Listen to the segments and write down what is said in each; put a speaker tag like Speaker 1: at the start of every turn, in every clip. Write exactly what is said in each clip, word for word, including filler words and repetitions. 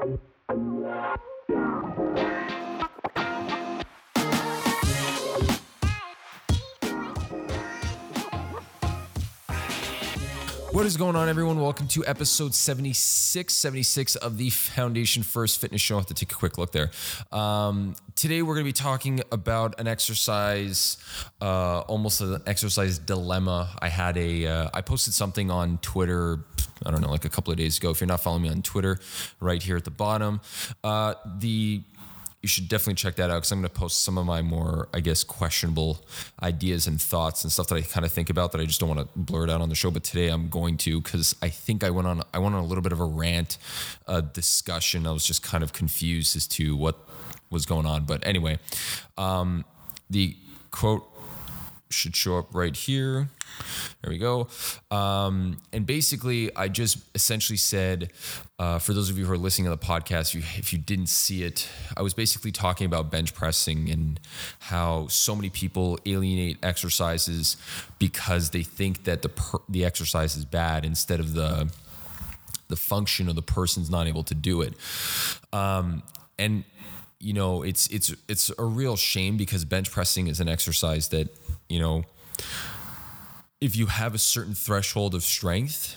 Speaker 1: What is going on, everyone? Welcome to episode seventy-six, seventy-six of the Foundation First Fitness Show. I have to take a quick look there. Um, today, we're going to be talking about an exercise, uh, almost an exercise dilemma. I had a, uh, I posted something on Twitter, I don't know, like a couple of days ago. If you're not following me on Twitter, right here at the bottom, uh, the you should definitely check that out because I'm going to post some of my more, I guess, questionable ideas and thoughts and stuff that I kind of think about that I just don't want to blurt out on the show. But today I'm going to, because I think I went on I went on a little bit of a rant, uh, discussion. I was just kind of confused as to what was going on. But anyway, um, the quote should show up right here. There we go. Um, and basically, I just essentially said, uh, for those of you who are listening to the podcast, you, if you didn't see it, I was basically talking about bench pressing and how so many people alienate exercises because they think that the per, the exercise is bad instead of the the function of the person's not able to do it. Um, and you know, it's it's it's a real shame because bench pressing is an exercise that, you know, if you have a certain threshold of strength,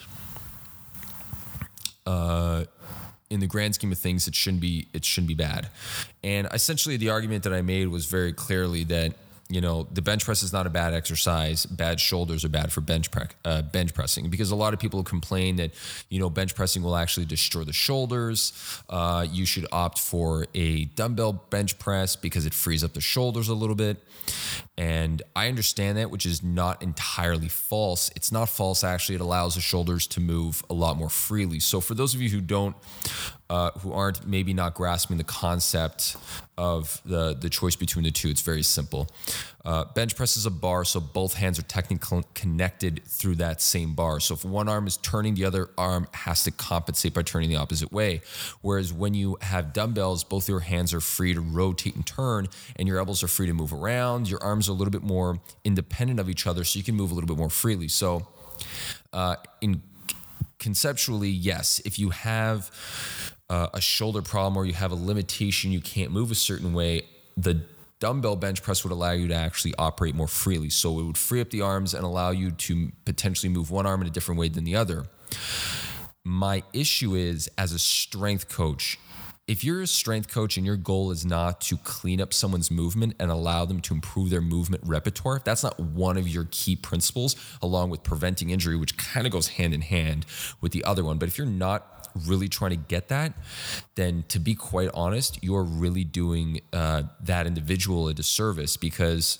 Speaker 1: uh, in the grand scheme of things, it shouldn't be it shouldn't be bad. And essentially, the argument that I made was very clearly that, you know, the bench press is not a bad exercise. Bad shoulders are bad for bench pre- uh, bench pressing because a lot of people complain that, you know, bench pressing will actually destroy the shoulders. Uh, you should opt for a dumbbell bench press because it frees up the shoulders a little bit. And I understand that, which is not entirely false. It's not false, actually. It allows the shoulders to move a lot more freely. So for those of you who don't, uh, who aren't maybe not grasping the concept of the, the choice between the two, it's very simple. Uh, bench press is a bar, so both hands are technically connected through that same bar. So if one arm is turning, the other arm has to compensate by turning the opposite way. Whereas when you have dumbbells, both your hands are free to rotate and turn, and your elbows are free to move around. Your arms are a little bit more independent of each other, so you can move a little bit more freely. So uh, in conceptually, yes, if you have uh, a shoulder problem or you have a limitation, you can't move a certain way, the dumbbell bench press would allow you to actually operate more freely. So it would free up the arms and allow you to potentially move one arm in a different way than the other. My issue is, as a strength coach, if you're a strength coach and your goal is not to clean up someone's movement and allow them to improve their movement repertoire, if that's not one of your key principles, along with preventing injury, which kind of goes hand in hand with the other one, but if you're not really trying to get that, then to be quite honest, you're really doing uh, that individual a disservice, because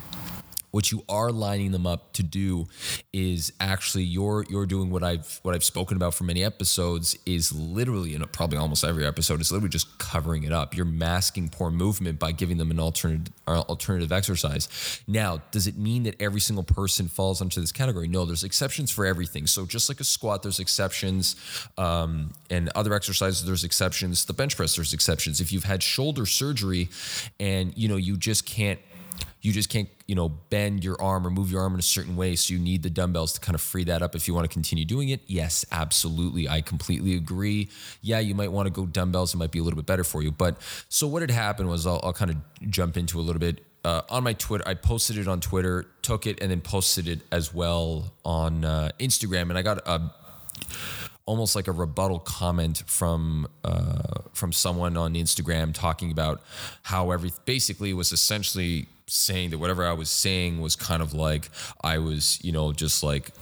Speaker 1: what you are lining them up to do is actually you're you're doing what I've what I've spoken about for many episodes, is literally, and probably almost every episode, is literally just covering it up. You're masking poor movement by giving them an alternative alternative exercise. Now, does it mean that every single person falls into this category? No, there's exceptions for everything. So just like a squat, there's exceptions, um, and other exercises, there's exceptions. The bench press, there's exceptions. If you've had shoulder surgery and you know you just can't You just can't, you know, bend your arm or move your arm in a certain way, so you need the dumbbells to kind of free that up if you want to continue doing it. Yes, absolutely. I completely agree. Yeah, you might want to go dumbbells. It might be a little bit better for you. But so what had happened was, I'll, I'll kind of jump into a little bit. Uh, on my Twitter, I posted it on Twitter, took it, and then posted it as well on uh, Instagram. And I got a almost like a rebuttal comment from uh, from someone on Instagram talking about how every basically was essentially saying that whatever I was saying was kind of like I was, you know, just like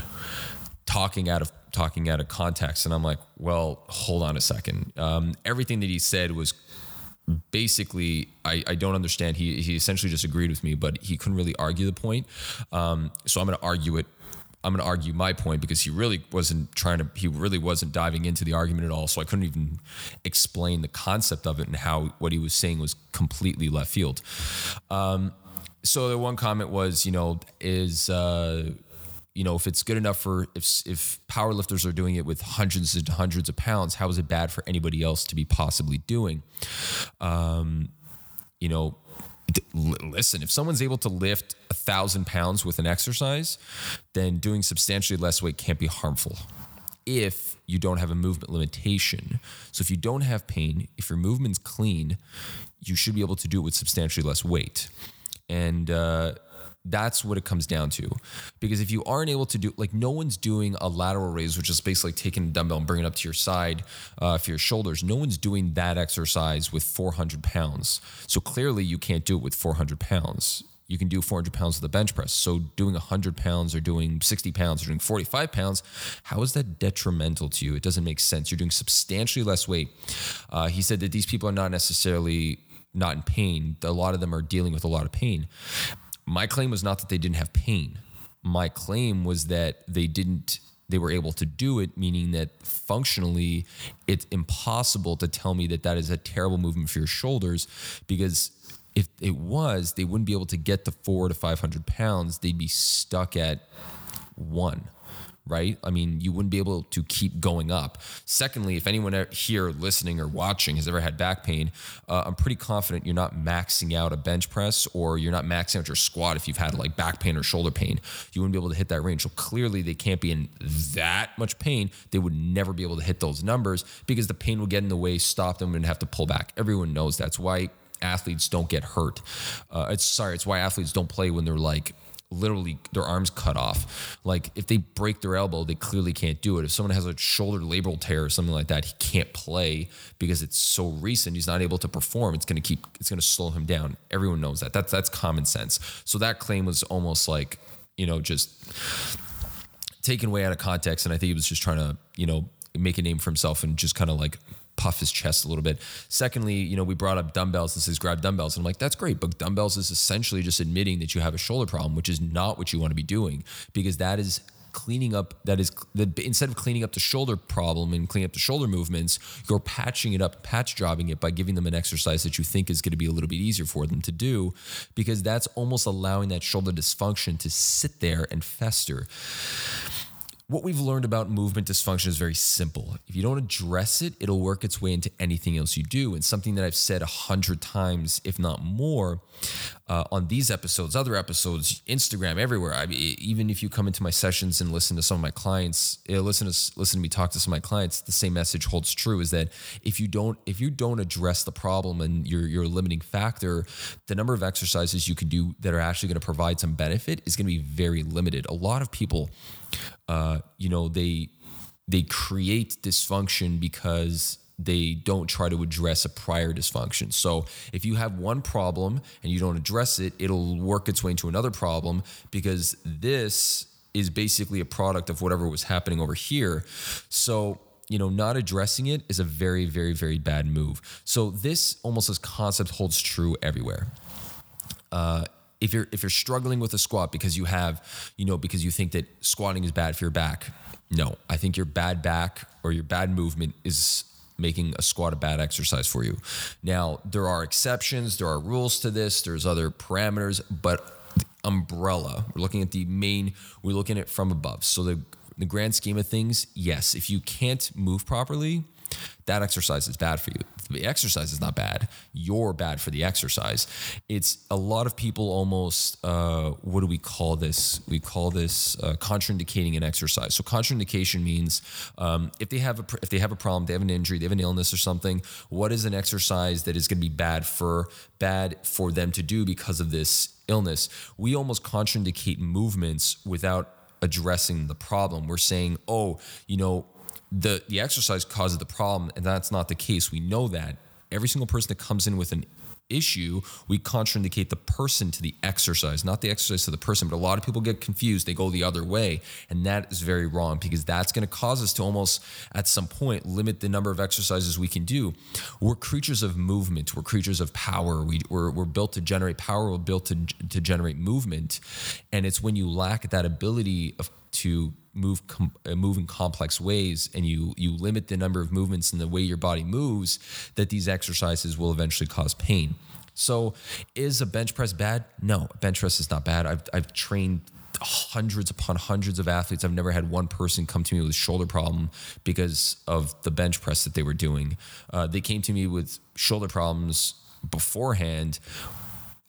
Speaker 1: talking out of talking out of context. And I'm like, well, hold on a second. Um, everything that he said was basically, I, I don't understand. He he essentially just agreed with me, but he couldn't really argue the point. Um, so I'm going to argue it. I'm going to argue my point because he really wasn't trying to, he really wasn't diving into the argument at all. So I couldn't even explain the concept of it and how what he was saying was completely left field. Um, so the one comment was, you know, is, uh, you know, if it's good enough for, if, if powerlifters are doing it with hundreds and hundreds of pounds, how is it bad for anybody else to be possibly doing? Um, you know, listen, if someone's able to lift a thousand pounds with an exercise, then doing substantially less weight can't be harmful. if you don't have a movement limitation. So if you don't have pain, if your movement's clean, you should be able to do it with substantially less weight. And uh, that's what it comes down to. Because if you aren't able to do, like no one's doing a lateral raise, which is basically like taking a dumbbell and bringing it up to your side uh, for your shoulders. No one's doing that exercise with four hundred pounds. So clearly you can't do it with four hundred pounds. You can do four hundred pounds with a bench press. So doing one hundred pounds or doing sixty pounds or doing forty-five pounds, how is that detrimental to you? It doesn't make sense. You're doing substantially less weight. Uh, he said that these people are not necessarily not in pain. A lot of them are dealing with a lot of pain. My claim was not that they didn't have pain. My claim was that they didn't, they were able to do it, meaning that functionally it's impossible to tell me that that is a terrible movement for your shoulders, because if it was, they wouldn't be able to get to four to five hundred pounds. They'd be stuck at one, right? I mean, you wouldn't be able to keep going up. Secondly, if anyone here listening or watching has ever had back pain, uh, I'm pretty confident you're not maxing out a bench press, or you're not maxing out your squat if you've had like back pain or shoulder pain. You wouldn't be able to hit that range. So clearly they can't be in that much pain. They would never be able to hit those numbers because the pain will get in the way, stop them, and have to pull back. Everyone knows that's why athletes don't get hurt. Uh, it's sorry, it's why athletes don't play when they're like literally their arms cut off. Like if they break their elbow, they clearly can't do it. If someone has a shoulder labral tear or something like that, he can't play because it's so recent. He's not able to perform. It's going to keep, it's going to slow him down. Everyone knows that. That's, that's common sense. So that claim was almost like, you know, just taken way out of context. And I think he was just trying to, you know, make a name for himself and just kind of like puff his chest a little bit. Secondly, you know, we brought up dumbbells and says grab dumbbells. And I'm like, that's great. But dumbbells is essentially just admitting that you have a shoulder problem, which is not what you want to be doing, because that is cleaning up, that is, that instead of cleaning up the shoulder problem and cleaning up the shoulder movements, you're patching it up, patch jobbing it by giving them an exercise that you think is going to be a little bit easier for them to do, because that's almost allowing that shoulder dysfunction to sit there and fester. What we've learned about movement dysfunction is very simple. If you don't address it, it'll work its way into anything else you do. And something that I've said a hundred times, if not more, uh, on these episodes, other episodes, Instagram, everywhere. I mean, even if you come into my sessions and listen to some of my clients, you know, listen to listen to me talk to some of my clients, the same message holds true: is that if you don't if you don't address the problem and your your limiting factor, the number of exercises you can do that are actually going to provide some benefit is going to be very limited. A lot of people, Uh, you know, they they create dysfunction because they don't try to address a prior dysfunction. So if you have one problem and you don't address it, it'll work its way into another problem, because this is basically a product of whatever was happening over here. So, you know, not addressing it is a very, very, very bad move. So this almost this concept holds true everywhere. Uh, If you're if you're struggling with a squat because you have, you know, because you think that squatting is bad for your back, no, I think your bad back or your bad movement is making a squat a bad exercise for you. Now, there are exceptions, there are rules to this, there's other parameters, but the umbrella, we're looking at the main, we're looking at it from above. So the the grand scheme of things, yes, if you can't move properly, that exercise is bad for you. The exercise is not bad. You're bad for the exercise. It's a lot of people almost, uh, what do we call this? We call this uh, contraindicating an exercise. So contraindication means um, if they have a if they have a problem, they have an injury, they have an illness or something, what is an exercise that is going to be bad for bad for them to do because of this illness? We almost contraindicate movements without addressing the problem. We're saying, oh, you know, The the exercise causes the problem, and that's not the case. We know that. Every single person that comes in with an issue, we contraindicate the person to the exercise, not the exercise to the person. But a lot of people get confused. They go the other way, and that is very wrong, because that's going to cause us to almost, at some point, limit the number of exercises we can do. We're creatures of movement. We're creatures of power. We, we're, we're built to generate power. We're built to, to generate movement, and it's when you lack that ability of to move com- uh, move in complex ways, and you you limit the number of movements and the way your body moves, that these exercises will eventually cause pain. So is a bench press bad? No, a bench press is not bad. I've I've trained hundreds upon hundreds of athletes. I've never had one person come to me with a shoulder problem because of the bench press that they were doing. Uh, they came to me with shoulder problems beforehand.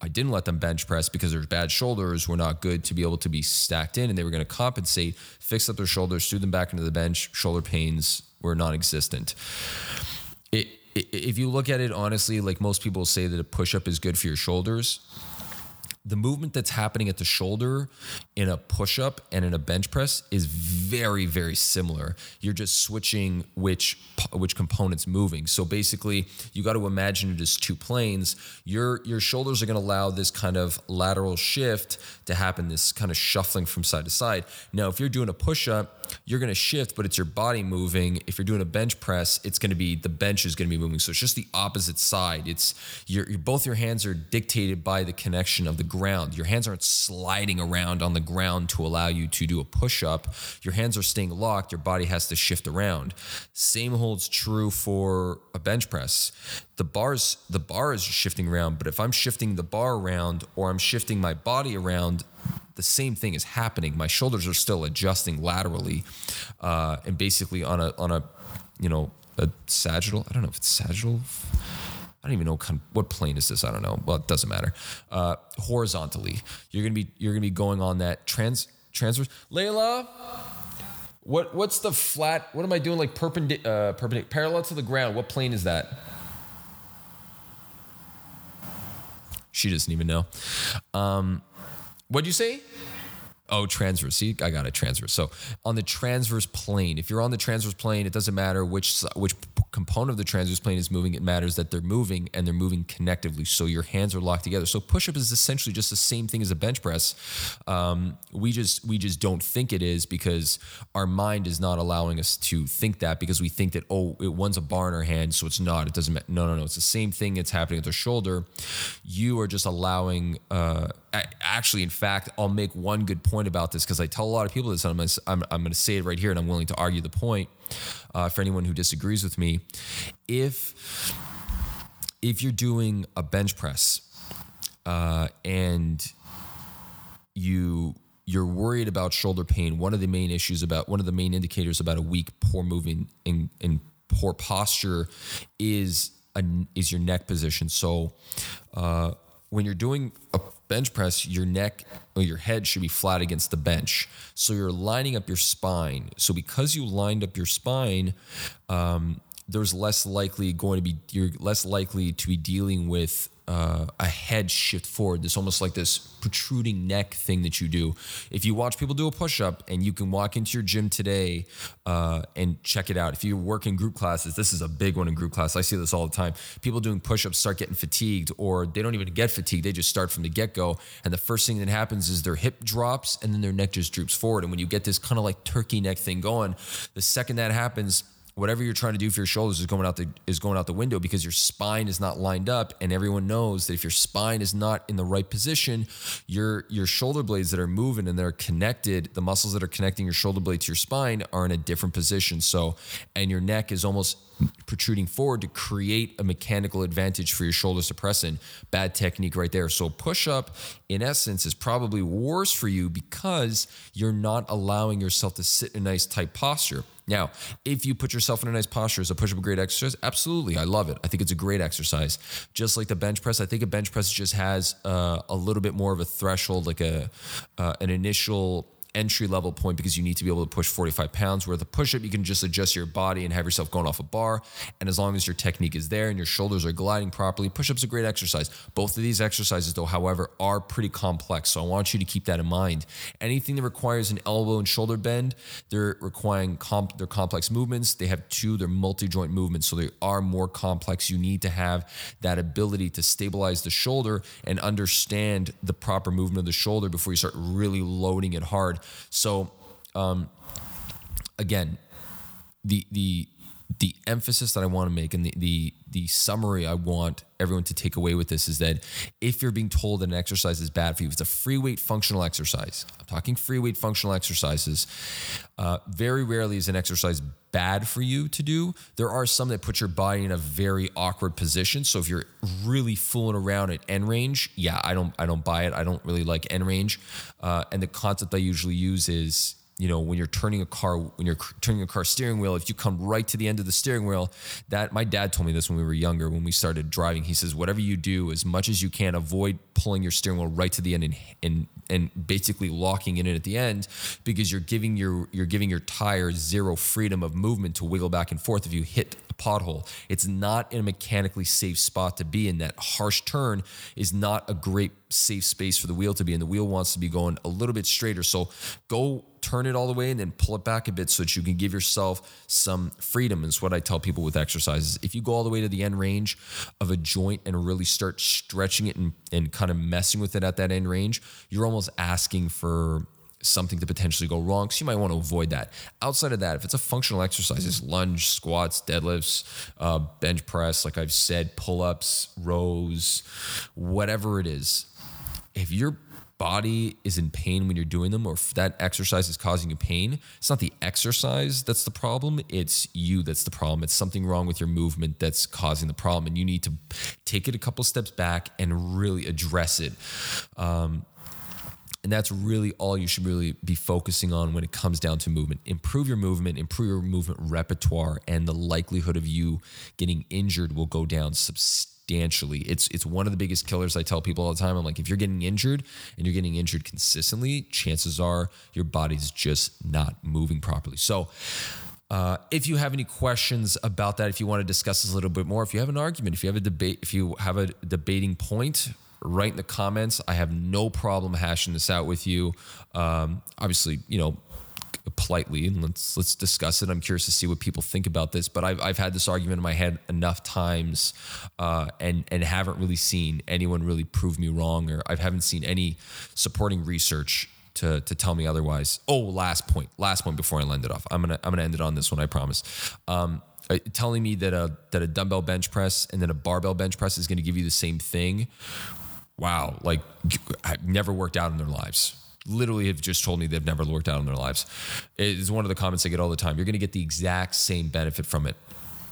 Speaker 1: I didn't let them bench press because their bad shoulders were not good to be able to be stacked in, and they were going to compensate, fix up their shoulders, threw them back into the bench. Shoulder pains were non-existent. It, it, if you look at it honestly, like most people say that a push-up is good for your shoulders, the movement that's happening at the shoulder in a push-up and in a bench press is very, very similar. You're just switching which which component's moving. So basically, you got to imagine it as two planes. Your your shoulders are going to allow this kind of lateral shift to happen, this kind of shuffling from side to side. Now, if you're doing a push-up, you're going to shift, but it's your body moving. If you're doing a bench press, it's going to be, the bench is going to be moving. So it's just the opposite side. It's your, your both your hands are dictated by the connection of the ground. Your hands aren't sliding around on the ground to allow you to do a push-up. Your hands are staying locked. Your body has to shift around. Same holds true for a bench press. The bars, the bar is shifting around, but if I'm shifting the bar around or I'm shifting my body around, the same thing is happening. My shoulders are still adjusting laterally, uh, and basically on a on a you know a sagittal. I don't know if it's sagittal. I don't even know kind of, what plane is this. I don't know. Well, it doesn't matter. Uh, horizontally, you're gonna be you're gonna be going on that trans transverse. Layla, what what's the flat? What am I doing? Like perpendicular, uh, perpendicular, parallel to the ground. What plane is that? She doesn't even know. Um, What'd you say? Oh, transverse. See, I got it, transverse. So on the transverse plane, if you're on the transverse plane, it doesn't matter which which component of the transverse plane is moving. It matters that they're moving and they're moving connectively. So your hands are locked together. So push-up is essentially just the same thing as a bench press. Um, we just we just don't think it is because our mind is not allowing us to think that, because we think that, oh, it, one's a bar in our hand, so it's not. It doesn't matter. No, no, no. It's the same thing that's happening at the shoulder. You are just allowing. Uh, actually, in fact, I'll make one good point about this because I tell a lot of people this, and I'm going to I'm, I'm going to say it right here, and I'm willing to argue the point uh, for anyone who disagrees with me. If if you're doing a bench press uh, and you you're worried about shoulder pain, one of the main issues about one of the main indicators about a weak, poor moving and, and poor posture is a, is your neck position. So uh, when you're doing a bench press, your neck or your head should be flat against the bench. So you're lining up your spine. So because you lined up your spine, um, there's less likely going to be, you're less likely to be dealing with uh, a head shift forward. There's almost like this protruding neck thing that you do. If you watch people do a push-up, and you can walk into your gym today uh, and check it out. If you work in group classes, this is a big one in group class. I see this all the time. People doing push-ups start getting fatigued, or they don't even get fatigued. They just start from the get-go. And the first thing that happens is their hip drops and then their neck just droops forward. And when you get this kind of like turkey neck thing going, the second that happens, whatever you're trying to do for your shoulders is going out the is going out the window, because your spine is not lined up. And everyone knows that if your spine is not in the right position, your your shoulder blades that are moving and they're connected, the muscles that are connecting your shoulder blade to your spine are in a different position. So, and your neck is almost protruding forward to create a mechanical advantage for your shoulders to press in. Bad technique right there. So push up, in essence, is probably worse for you because you're not allowing yourself to sit in a nice tight posture. Now, if you put yourself in a nice posture, is a push-up a great exercise? Absolutely. I love it. I think it's a great exercise. Just like the bench press, I think a bench press just has uh, a little bit more of a threshold, like a uh, an initial entry level point, because you need to be able to push forty-five pounds, where the push-up, you can just adjust your body and have yourself going off a bar. And as long as your technique is there and your shoulders are gliding properly, push-up's a great exercise. Both of these exercises, though, however, are pretty complex. So I want you to keep that in mind. Anything that requires an elbow and shoulder bend, they're requiring comp, they're complex movements. They have two, they're multi-joint movements. So they are more complex. You need to have that ability to stabilize the shoulder and understand the proper movement of the shoulder before you start really loading it hard. So, um, again, the the the emphasis that I want to make, and the, the the summary I want everyone to take away with this, is that if you're being told that an exercise is bad for you, if it's a free weight functional exercise, I'm talking free weight functional exercises, uh, very rarely is an exercise bad for you to do. There are some that put your body in a very awkward position. So if you're really fooling around at end range, yeah, I don't I don't buy it. I don't really like end range. Uh, and the concept I usually use is you know, when you're turning a car, when you're turning a car steering wheel, if you come right to the end of the steering wheel, that my dad told me this when we were younger, when we started driving. He says, whatever you do, as much as you can, avoid pulling your steering wheel right to the end and and and basically locking it in at the end, because you're giving your you're giving your tires zero freedom of movement to wiggle back and forth if you hit a pothole. It's not in a mechanically safe spot to be in. That harsh turn is not a great safe space for the wheel to be in. The wheel wants to be going a little bit straighter. So go turn it all the way and then pull it back a bit so that you can give yourself some freedom. And it's what I tell people with exercises. If you go all the way to the end range of a joint and really start stretching it and, and kind of messing with it at that end range, you're almost asking for something to potentially go wrong. So you might want to avoid that. Outside of that, if it's a functional exercise, it's lunge, squats, deadlifts, uh, bench press, like I've said, pull-ups, rows, whatever it is. If your body is in pain when you're doing them, or if that exercise is causing you pain, it's not the exercise that's the problem, it's you that's the problem. It's something wrong with your movement that's causing the problem, and you need to take it a couple steps back and really address it. Um, And that's really all you should really be focusing on when it comes down to movement. Improve your movement, improve your movement repertoire, and the likelihood of you getting injured will go down substantially. It's it's one of the biggest killers. I tell people all the time. I'm like, if you're getting injured and you're getting injured consistently, chances are your body's just not moving properly. So Uh, if you have any questions about that, if you want to discuss this a little bit more, if you have an argument, if you have a debate, if you have a debating point, write in the comments. I have no problem hashing this out with you. Um, obviously, you know, politely, and let's let's discuss it. I'm curious to see what people think about this. But I've I've had this argument in my head enough times, uh, and and haven't really seen anyone really prove me wrong, or I haven't seen any supporting research to to tell me otherwise. Oh, last point, last point before I end it off. I'm gonna I'm gonna end it on this one, I promise. Um, uh, telling me that a that a dumbbell bench press and then a barbell bench press is going to give you the same thing. Wow, like I've never worked out in their lives. Literally have just told me they've never worked out in their lives. It is one of the comments I get all the time. You're going to get the exact same benefit from it.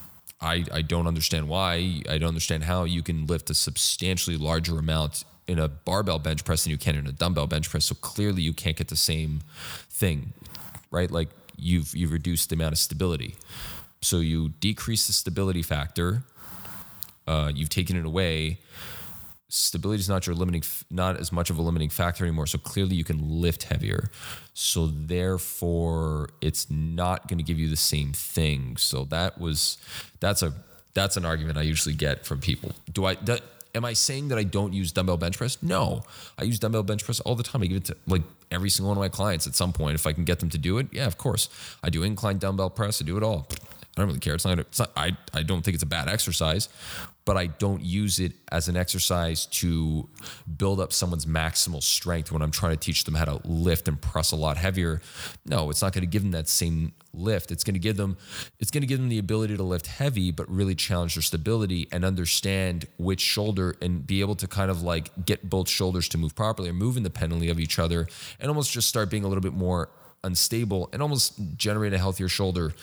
Speaker 1: I I don't understand why. I don't understand how you can lift a substantially larger amount in a barbell bench press than you can in a dumbbell bench press. So clearly you can't get the same thing, right? Like you've you've reduced the amount of stability. So you decrease the stability factor. Uh, you've taken it away. Stability is not your limiting, not as much of a limiting factor anymore. So clearly you can lift heavier. So therefore it's not going to give you the same thing. So that was, that's a, that's an argument I usually get from people. Do I, do, am I saying that I don't use dumbbell bench press? No, I use dumbbell bench press all the time. I give it to like every single one of my clients at some point. If I can get them to do it, yeah, of course. I do incline dumbbell press. I do it all. I don't really care. It's not, it's not I, I don't think it's a bad exercise, but I don't use it as an exercise to build up someone's maximal strength when I'm trying to teach them how to lift and press a lot heavier. No, it's not going to give them that same lift. It's going to give them, it's going to give them the ability to lift heavy, but really challenge their stability and understand which shoulder and be able to kind of like get both shoulders to move properly or move independently of each other and almost just start being a little bit more unstable and almost generate a healthier shoulder.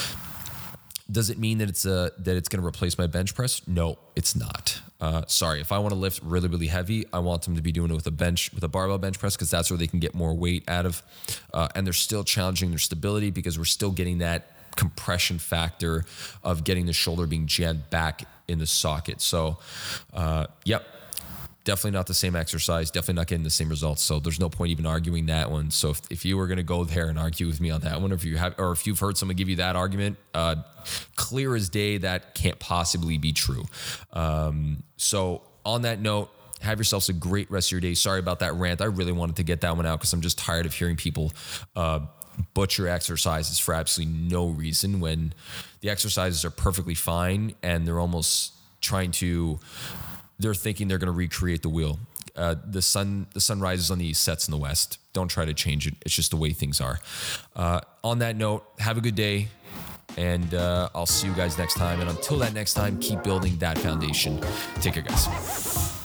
Speaker 1: Does it mean that it's a that it's going to replace my bench press? No, it's not. Uh, sorry, if I want to lift really, really heavy, I want them to be doing it with a bench, with a barbell bench press, because that's where they can get more weight out of, uh, and they're still challenging their stability because we're still getting that compression factor of getting the shoulder being jammed back in the socket. So, uh, yep. Definitely not the same exercise, definitely not getting the same results. So there's no point even arguing that one. So if, if you were going to go there and argue with me on that one, or if you have, or if you've heard someone give you that argument, uh, clear as day, that can't possibly be true. Um, so on that note, have yourselves a great rest of your day. Sorry about that rant. I really wanted to get that one out because I'm just tired of hearing people, uh, butcher exercises for absolutely no reason when the exercises are perfectly fine and they're almost trying to, they're thinking they're going to recreate the wheel. Uh, the sun, the sun rises on the east, sets in the west. Don't try to change it. It's just the way things are. Uh, on that note, have a good day, and uh, I'll see you guys next time. And until that next time, keep building that foundation. Take care, guys.